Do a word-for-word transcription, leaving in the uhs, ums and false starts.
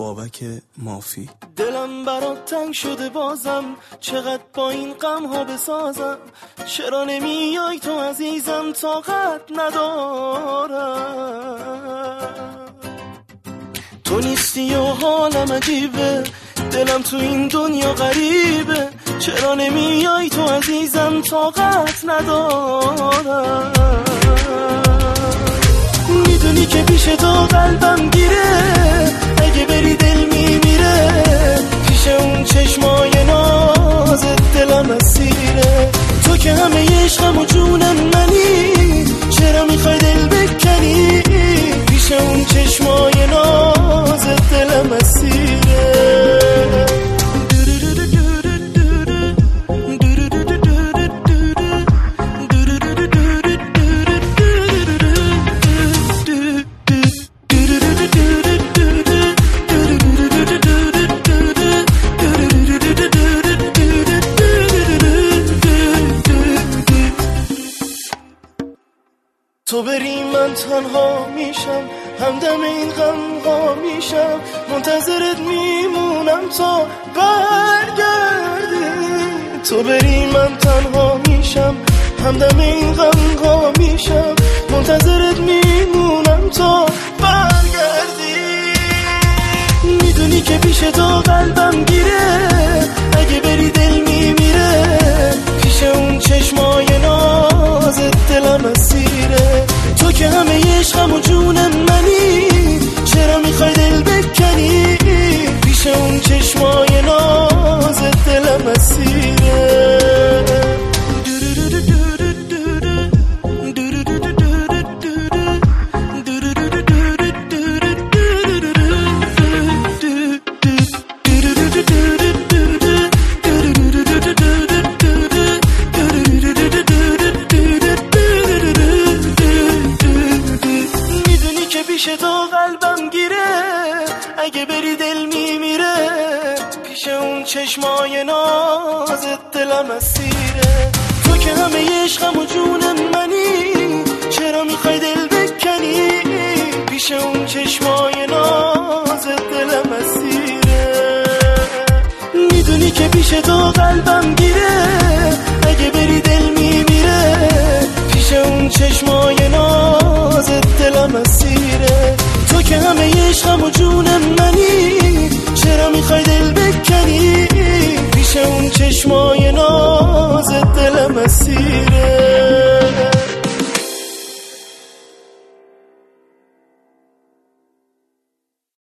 بابک مافی. دلم برات تنگ شده بازم، چقدر با این غم ها بسازم، چرا نمیای تو عزیزم، طاقت ندارم. تو نیستی و حالم عجیبه، دلم تو این دنیا غریبه، چرا نمیای تو عزیزم، طاقت ندارم. میدونی که پیش تو قلبم گیره، اگه بری دل میمیره، پیش اون چشمای نازت دلم اسیره. تو که همه عشقم و جونم منی، چرا میخوای دل بکنی، پیش اون چشمای نازت دلم اسیره. تو بری من تنها میشم، همدم این غم ها میشم، منتظرت میمونم تا برگردی. تو بری من تنها میشم، همدم این غم ها میشم، منتظرت میمونم تا برگردی. میدونی که پیش تو قلبم گیره، اگه بری دل میمیره، پیش اون چشمای نازت دلم اسیره. تو که همه عشقم و جونم منی، چرا میخوای دل بکنی، پیش اون چشمای نازت دلم اسیره. پیش تو قلبم گیره، اگه بری دل میمیره، پیش اون چشمای نازت دلم اسیره. تو که همه عشقم و جونم منی، چرا میخوای دل بکنی، پیش اون چشمای نازت دلم اسیره. میدونی که پیش تو قلبم گیره، اگه بری دل میمیره، پیش اون چشمای نازت دلم اسیره. تو که همه عشقم و